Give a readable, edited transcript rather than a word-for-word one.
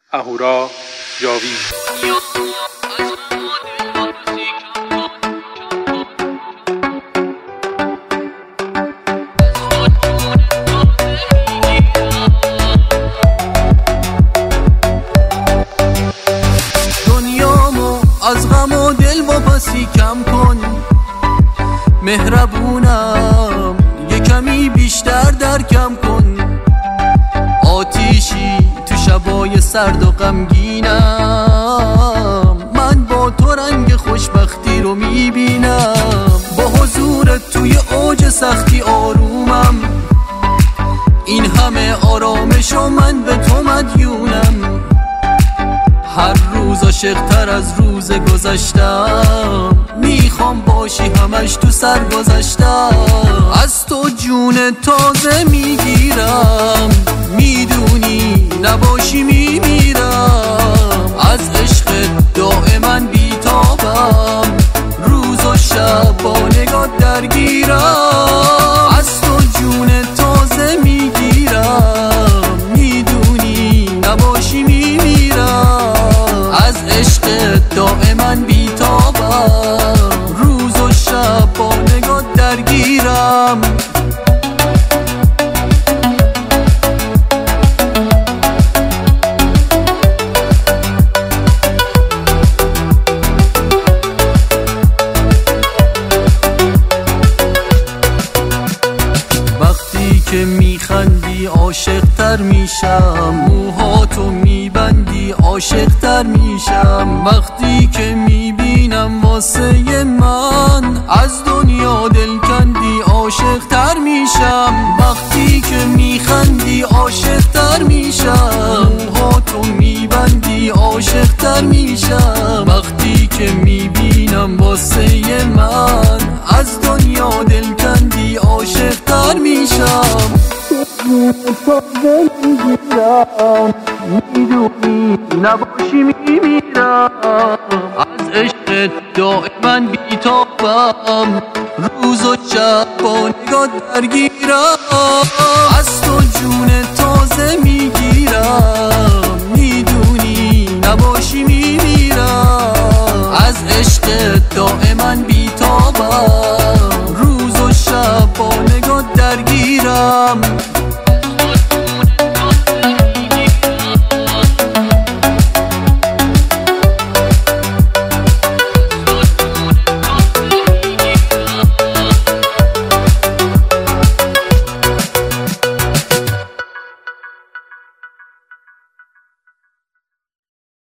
اهورا جاوید. دنیامو از غم و دل واپسی کم کن، مهربونم یه کمی بیشتر درکم کن. آتیشی تو شبای سرد و غمگینم، من با تو رنگ خوشبختی رو میبینم. با حضورت توی اوج سختی آرومم، این همه آرامش و من به تو مدیونم. هر روز عاشق‌تر از روز گذشتم، میخوام باشی همش تو سر گذشتم. از تو جون تازه میگیرم، میدونی نباشی میمیرم. از عشق دائما بیتابم، روز و شب با نگاه درگیرم. از تو جون تازه میگیرم، میدونی نباشی میمیرم. از عشق دائما بیتابم، روز و شب با نگاه درگیرم. وقتی که میخندی عاشق تر میشم، موهاتو میبندی عاشق تر میشم. وقتی که میبینم واسه من از دنیا دل کندی عاشق تر میشم. وقتی که میخندی عاشق تر میشم، موهاتو میبندی عاشق تر میشم. وقتی که میبینم واسه من از دنیا دل کندی عاشق تر میشم. میدونی نباشی میمیرم. از عشق دائما بیتابم، روز و شب با نگاه درگیرم. از تو جون تازه میگیرم،